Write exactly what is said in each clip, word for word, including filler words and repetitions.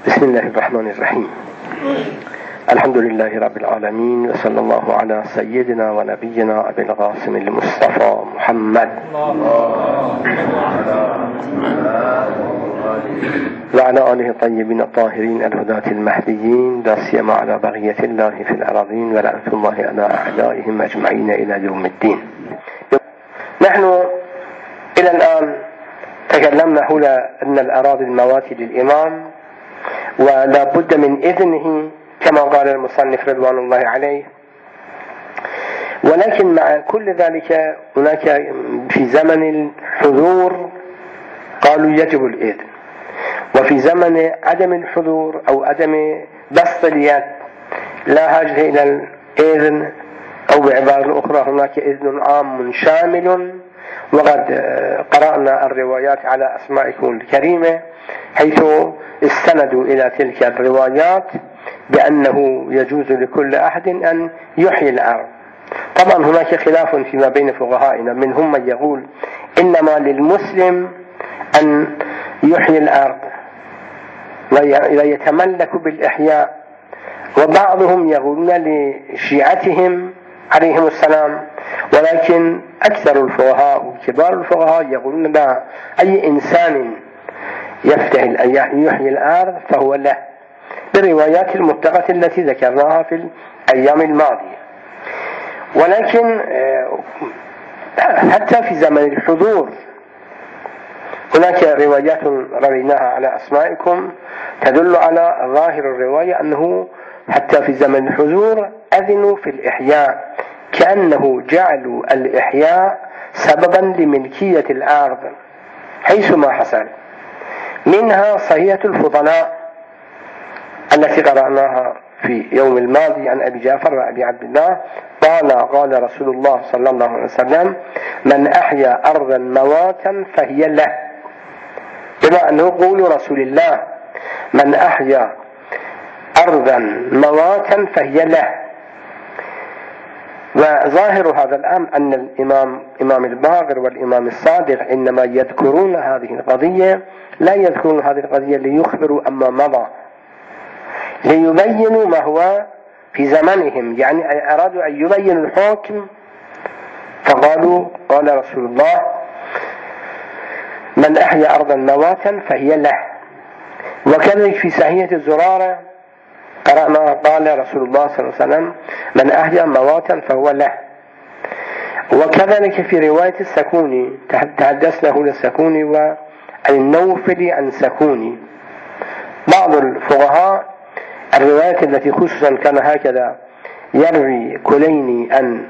بسم الله الرحمن الرحيم. الحمد لله رب العالمين، وصلى الله على سيدنا ونبينا أبي القاسم المصطفى محمد وعلى آله الطيبين الطاهرين الهداة المهديين، لا سيما على بقية الله في الأراضين، ولعنة الله على أعدائهم أجمعين إلى يوم الدين. نحن إلى الآن تكلمنا حول أن الأراضي الموات للإمام، ولا بد من إذنه كما قال المصنف رضوان الله عليه. ولكن مع كل ذلك هناك في زمن الحضور قالوا يجب الإذن، وفي زمن عدم الحضور أو عدم بسط اليد لا حاجة إلى الإذن، أو بعبارة أخرى هناك إذن عام شامل. وقد قرأنا الروايات على أسمائكم الكريمة حيث استندوا إلى تلك الروايات بأنه يجوز لكل أحد أن يحيي الأرض. طبعا هناك خلاف فيما بين فقهائنا، منهم من يقول إنما للمسلم أن يحيي الأرض ويتملك بالإحياء، وبعضهم يقولون لشيعتهم عليهم السلام. ولكن أكثر الفقهاء وكبار الفقهاء يقولون لا، أي إنسان يفتح يحيي الأرض فهو له، بالروايات المتقة التي ذكرناها في الأيام الماضية. ولكن حتى في زمن الحضور هناك روايات رويناها على أسمائكم تدل على ظاهر الرواية أنه حتى في زمن الحضور أذنوا في الإحياء، كأنه جعلوا الإحياء سببا لملكية الأرض حيث ما حصل. منها صحيحة الفضلاء التي قرأناها في يوم الماضي عن أبي جعفر وأبي عبد الله قال قال رسول الله صلى الله عليه وسلم: من أحيا أرضا مواتا فهي له، بما أنه قول رسول الله من أحيا أرضا مواتا فهي له. وظاهر هذا الأمر أن الإمام إمام الباقر والإمام الصادق إنما يذكرون هذه القضية، لا يذكرون هذه القضية ليخبروا أما مضى، ليبينوا ما هو في زمنهم، يعني أرادوا أن يبينوا الحكم فقالوا قال رسول الله من أحيا أرضا مواتا فهي له. وكذلك في صحيحة الزرارة قرأنا قال رسول الله صلى الله عليه وسلم من أحيا مواتا فهو له. وكذلك في رواية السكوني تحدثنا هنا السكوني والنوفل عن سكوني. بعض الفقهاء الروايات التي خصوصا كان هكذا يروي كليني عن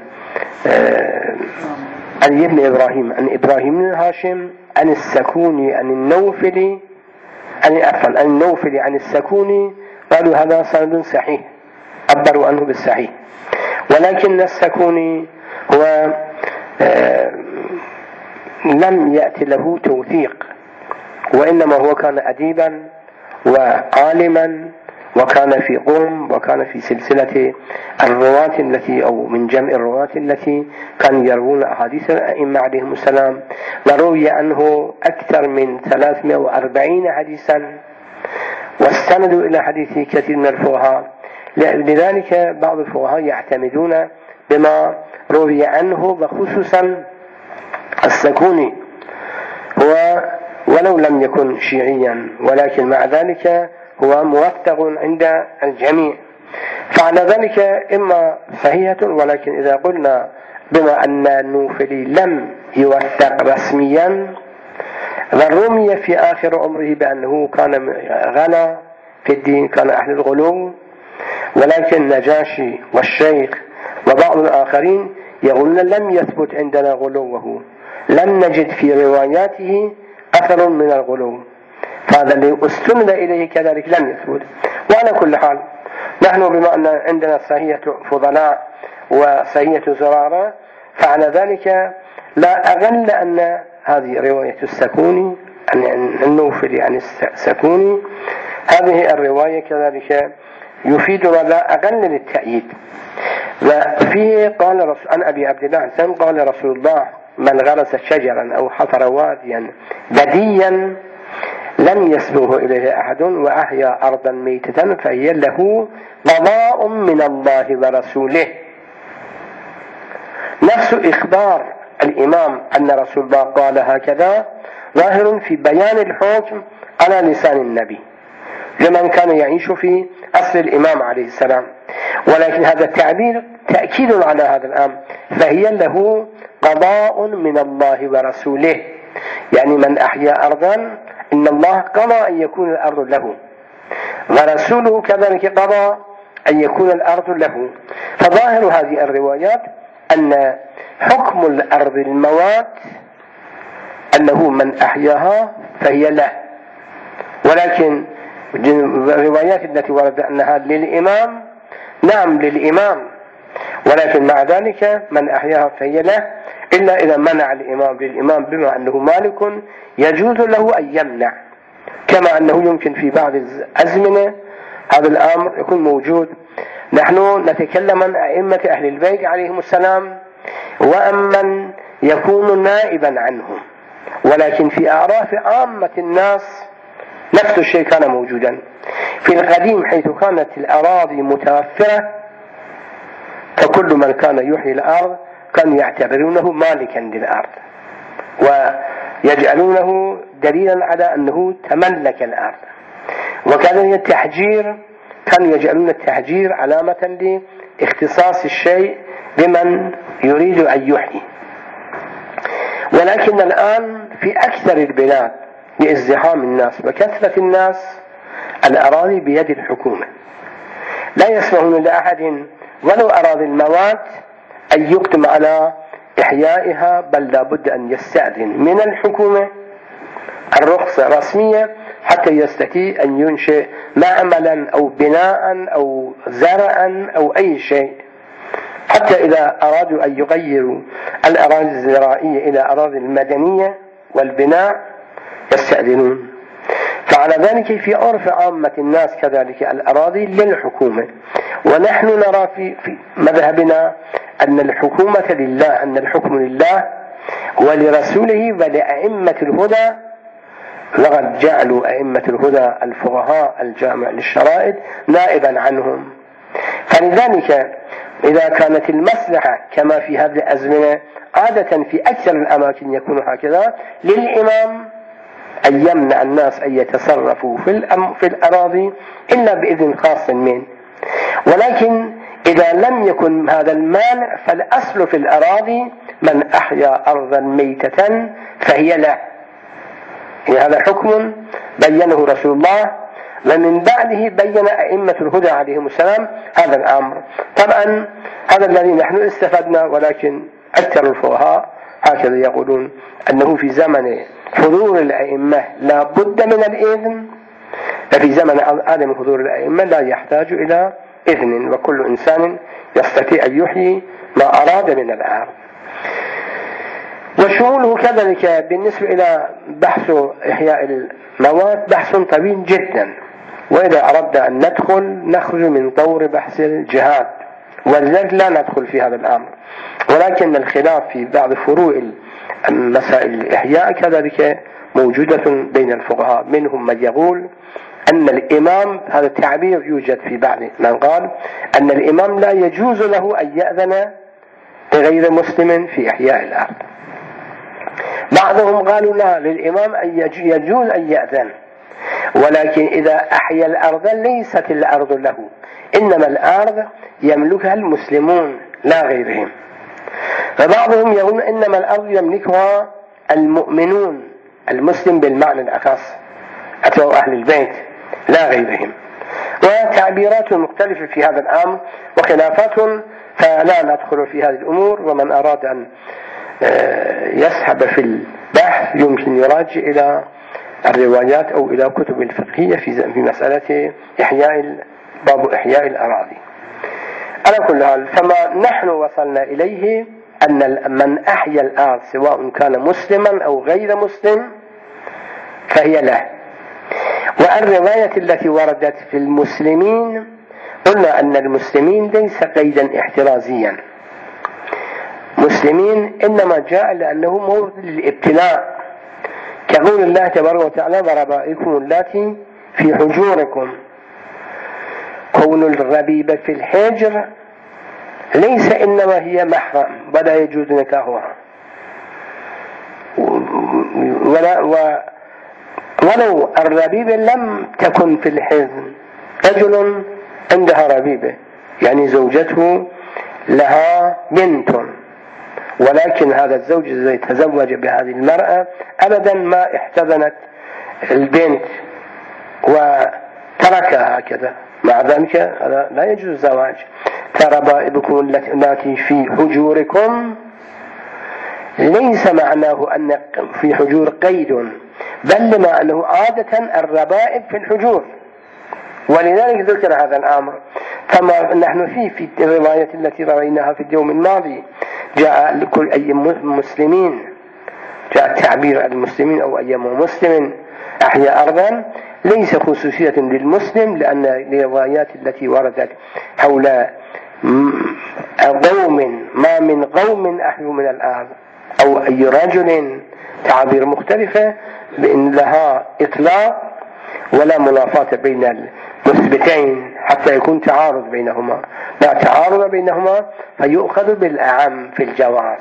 عن ابن إبراهيم عن إبراهيم بن هاشم عن السكوني عن النوفل عن عفوا عن النوفل عن السكوني، قالوا هذا سند صحيح، عبروا عنه بالصحيح. ولكن السكوني هو لم يأتي له توثيق، وإنما هو كان أديبا وعالما، وكان في قوم، وكان في سلسلة الرواة التي أو من جمع الرواة التي كانوا يروون أحاديث الأئمة عليهم السلام، وروي عنه أكثر من ثلاثمائة وأربعين حديثا، واستندوا إلى حديث كثير من الفقهاء. لذلك بعض الفقهاء يعتمدون بما روي عنه، وخصوصا السكوني هو ولو لم يكن شيعيا، ولكن مع ذلك هو موثق عند الجميع. فعلى ذلك إما صحيحة، ولكن إذا قلنا بما أن النوفلي لم يوثق رسميا، ورمي في آخر عمره بأنه كان غلا في الدين، كان أهل الغلو، ولكن نجاشي والشيخ وبعض الآخرين يقولون لم يثبت عندنا غلوه، لم نجد في رواياته أثر من الغلو، فهذا اللي استند إليه كذلك لم يثبت. وعلى كل حال نحن بما أن عندنا صحيحة فضلاء وصحيحة زرارة، فعلى ذلك لا أغل أن هذه رواية السكوني عن النوفل عن السكوني، هذه الرواية كذلك يفيدنا لا أقل للتأييد. وفيه قال رسول عن أبي عبد الله قال رسول الله من غرس شجرا أو حفر واديا بديا لم يسبقه إليه أحد وأحيا أرضا ميتة فهي له قضاء من الله ورسوله. نفس إخبار الإمام أن رسول الله قال هكذا ظاهر في بيان الحكم على لسان النبي لمن كان يعيش في عصر الإمام عليه السلام، ولكن هذا التعبير تأكيد على هذا الأمر، فهي له قضاء من الله ورسوله، يعني من أحيا أرضا إن الله قضى أن يكون الأرض له، ورسوله كذلك قضى أن يكون الأرض له. فظاهر هذه الروايات أن حكم الأرض الموات أنه من أحياها فهي له، ولكن الروايات التي ورد أنها للإمام نعم للإمام، ولكن مع ذلك من أحياها فهي له، إلا إذا منع الإمام للإمام بما أنه مالك يجوز له أن يمنع، كما أنه يمكن في بعض الأزمنة هذا الأمر يكون موجود. نحن نتكلم عن أئمة أهل البيت عليهم السلام وأمن يكون نائبا عنهم، ولكن في أعراف عامة الناس نفس الشيء كان موجودا. في القديم حيث كانت الأراضي متوفرة فكل من كان يحيي الأرض كانوا يعتبرونه مالكا للأرض ويجعلونه دليلا على أنه تملك الأرض، وكذلك التحجير كانوا يجعلون التحجير علامة لاختصاص الشيء بمن يريد أن يحيي. ولكن الآن في أكثر البلاد لازدحام الناس وكثرة الناس الأراضي بيد الحكومة، لا يسمحون لأحد ولو أراد الموات أن يقدم على إحيائها، بل لا بد أن يستأذن من الحكومة الرخصة رسمية حتى يستطيع أن ينشئ معملا أو بناء أو زرعا أو أي شيء. حتى إذا أرادوا أن يغيروا الأراضي الزراعية إلى أراضي المدنية والبناء يستأذنون. فعلى ذلك في عرف عامة الناس كذلك الأراضي للحكومة، ونحن نرى في, في مذهبنا أن الحكومة لله، أن الحكم لله ولرسوله ولأئمة الهدى، لقد جعلوا أئمة الهدى الفقهاء الجامع للشرائط نائبا عنهم. فلذلك إذا كانت المصلحة كما في هذه الأزمنة عادة في أكثر الأماكن يكون هكذا للإمام أن يمنع الناس أن يتصرفوا في, الأم في الأراضي إلا بإذن خاص منه، ولكن إذا لم يكن هذا المانع فالأصل في الأراضي من أحيا أرضا ميتة فهي له. هذا حكم بينه رسول الله ومن بعده بين أئمة الهدى عليهم السلام هذا الأمر. طبعا هذا الذي نحن استفدنا، ولكن أكثر الفقهاء هكذا يقولون أنه في زمن حضور الأئمة لا بد من الإذن، ففي زمن عدم حضور الأئمة لا يحتاج إلى إذن، وكل إنسان يستطيع أن يحيي ما أراد من الأرض. وشموله كذلك بالنسبة إلى بحث إحياء الموات بحث طويل جدا، وإذا أردنا أن ندخل نخرج من طور بحث الجهاد، ولذلك لا ندخل في هذا الأمر. ولكن الخلاف في بعض فروع مسائل الإحياء كذلك موجودة بين الفقهاء، منهم من يقول أن الإمام، هذا التعبير يوجد في بعض من قال أن الإمام لا يجوز له أن يأذن لغير مسلم في إحياء الأرض. بعضهم قالوا لا، للإمام أن يجوز أن يأذن، ولكن إذا أحيا الأرض ليست الأرض له، إنما الأرض يملكها المسلمون لا غيرهم. فبعضهم يقول إنما الأرض يملكها المؤمنون، المسلم بالمعنى الأخص أتوا أهل البيت لا غيرهم. وتعبيرات مختلفة في هذا الأمر وخلافات، فلا ندخل في هذه الأمور. ومن أراد أن يسحب في البحث يمكن يراجع إلى الروايات أو إلى كتب الفقهية في مسألة إحياء باب إحياء الأراضي. على كل حال، فما نحن وصلنا إليه أن من أحيا الأرض سواء كان مسلما أو غير مسلم فهي له. والرواية التي وردت في المسلمين قلنا أن المسلمين ليس قيدا احترازيا، مسلمين إنما جاء لأنه مورد للابتلاء، كقول الله تبارك وتعالى وربائكم اللاتي في حجوركم. كون الربيبة في الحجر ليس إنما هي محرم ولا يجوز نكاحها، ولا و ولو الربيبة لم تكن في الحزن، رجل عندها ربيبة يعني زوجته لها بنت، ولكن هذا الزوج الذي تزوج بهذه المرأة أبدا ما احتضنت البنت وتركها هكذا، مع ذلك هذا لا يجوز الزواج. فربائبكم التي في حجوركم ليس معناه أن في حجور قيد، بل معناه عادة الربائب في الحجور، ولذلك ذكر هذا الأمر. فما نحن فيه في الرواية التي رويناها في اليوم الماضي جاء لكل أي مسلمين، جاء التعبير المسلمين أو أي مسلم أحيا أرضا ليس خصوصية للمسلم، لأن الروايات التي وردت حول قوم ما من قوم أحيوا من الأرض أو أي رجل تعبير مختلفة بأن لها إطلاق ولا منافاة بين المثبتين حتى يكون تعارض بينهما، لا تعارض بينهما فيؤخذ بالأعم في الجواز.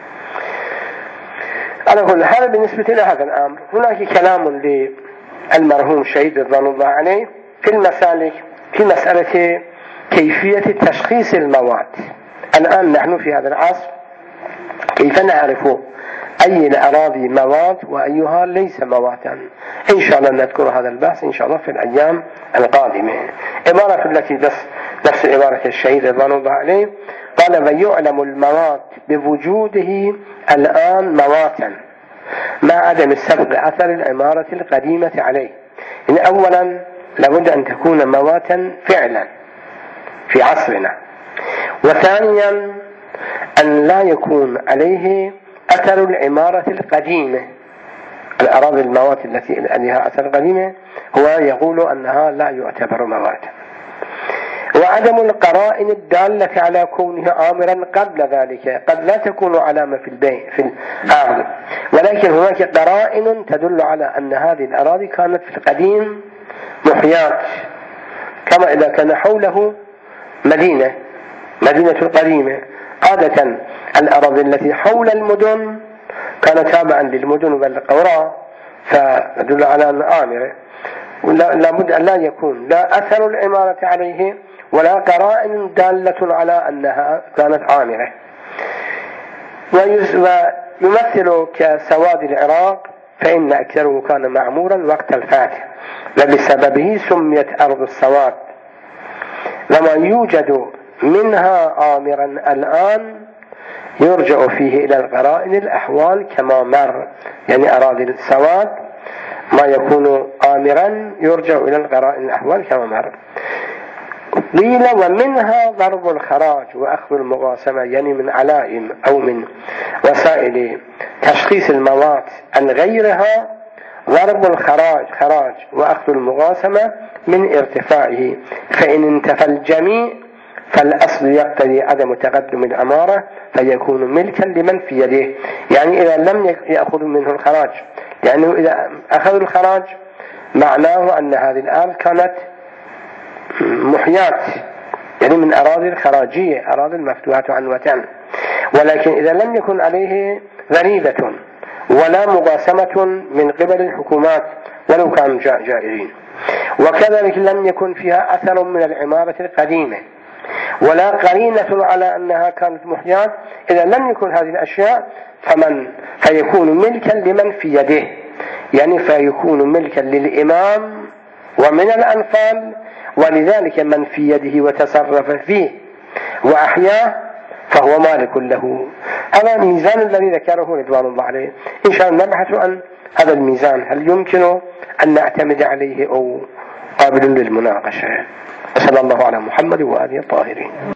على كل حال بالنسبة لهذا الأمر هناك كلام للمرحوم الشهيد رضوان الله عليه في المسالك في مسألة كيفية تشخيص المواد. الآن نحن في هذا العصر كيف نعرف أي الأراضي مواد وأيها ليس مواتا؟ إن شاء الله نذكر هذا البحث إن شاء الله في الأيام القادمة. عبارة التي بس نفس عبارة الشهيد رضوان الله عليه قال: ويعلم المواد بوجوده الآن مواتا مع عدم السبق أثر العمارة القديمة عليه. إن أولا لابد أن تكون مواتا فعلا في عصرنا، وثانيا أن لا يكون عليه أثر العمارة القديمة. الأراضي الموات التي لها أثر قديمة هو يقول أنها لا يعتبر موات. وعدم القرائن الدالة على كونه عامرا قبل ذلك، قد لا تكون علامة في البيع في الأرض، ولكن هناك قرائن تدل على أن هذه الأراضي كانت في القديم محيات، كما إذا كان حوله مدينة مدينة القديمة. عادة الأراضي التي حول المدن كانت تابعا للمدن والقرى، فدل على أن آمرة، لابد أن لا يكون لا أثر العمارة عليه ولا قرائن دالة على أنها كانت آمرة. ويمثل كسواد العراق، فإن أكثره كان معمورا وقت الفاتح، وبسببه سميت أرض السواد. لما يوجد منها آمرا الآن يرجع فيه إلى القرائن الأحوال كما مر، يعني أراضي السواد ما يكون آمرا يرجع إلى القرائن الأحوال كما مر. قيل: ومنها ضرب الخراج وأخذ المقاسمة، يعني من علائم أو من وسائل تشخيص المواد عن غيرها ضرب الخراج خراج وأخذ المقاسمة من ارتفاعه، فإن انتفى الجميع فالأصل يقتضي عدم تقدم الأمارة فيكون ملكا لمن في يده. يعني إذا لم يأخذ منه الخراج، يعني إذا أخذ الخراج معناه أن هذه الأرض كانت محيات، يعني من أراضي الخراجية، أراضي المفتوحة عنوة. ولكن إذا لم يكن عليه ضريبة ولا مقاسمة من قبل الحكومات ولو كانوا جائرين، وكذلك لم يكن فيها أثر من العمارة القديمة ولا قرينة على أنها كانت محيات، إذا لم يكن هذه الأشياء فمن فيكون ملكا لمن في يده، يعني فيكون ملكا للإمام ومن الأنفال، ولذلك من في يده وتصرف فيه وأحياه فهو مالك له. هذا الميزان الذي ذكره رضوان الله عليه. إن شاء الله نبحث عن هذا الميزان، هل يمكن أن نعتمد عليه أو قابل للمناقشة. صلى الله على محمد وآله الطاهرين.